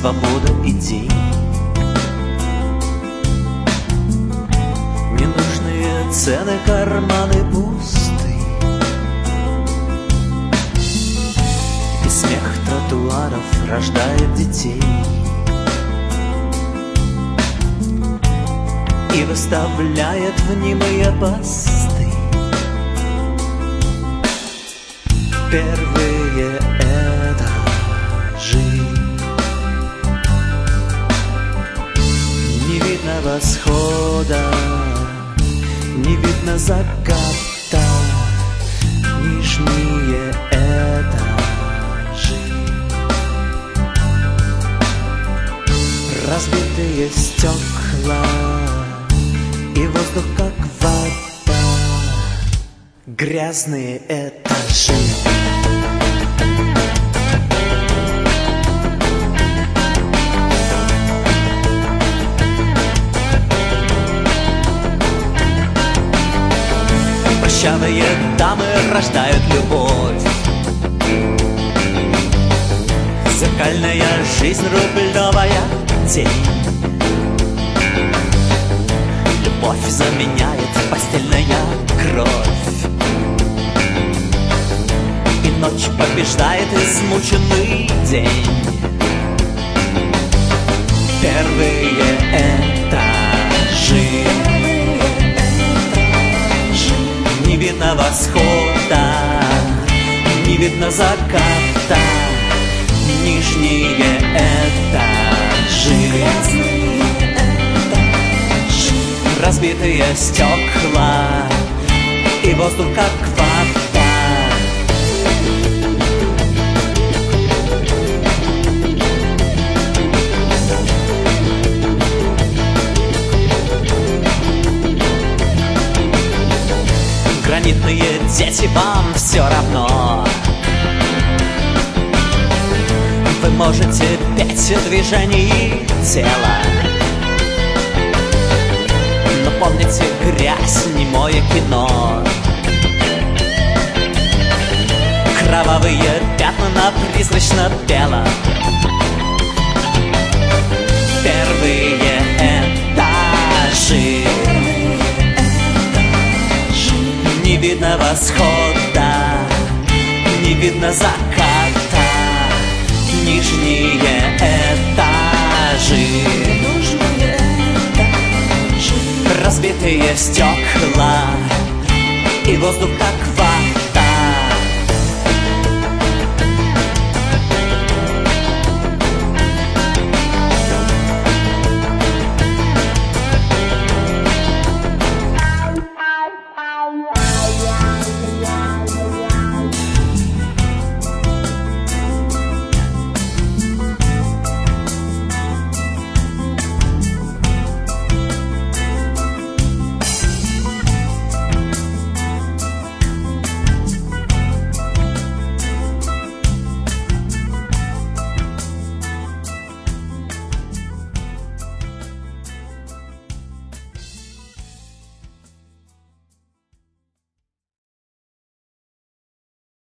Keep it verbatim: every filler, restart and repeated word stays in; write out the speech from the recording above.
свобода идей. Ненужные цены, карманы пусты, и смех тротуаров рождает детей и выставляет мнимые посты. Первые этажи, не видно восхода, не видно заката. Нижние этажи, разбитые стекла и воздух как вода. Грязные этажи. Прыщавые дамы рождают любовь. Зеркальная жизнь, рублевая тень. Любовь заменяет постельная кровь, и ночь побеждает измученный день. Первые этажи, не видно восхода, не видно заката. Нижние этажи, разбитые стекла и воздух как вода. Гранитные дети, вам все равно. Вы можете петь в движении тела, но помните, грязь, немое кино. Кровавые пятна на призрачно-белом. Первые этажи, не видно восхода, не видно заката. Нижние этажи, разбитые стекла и воздух как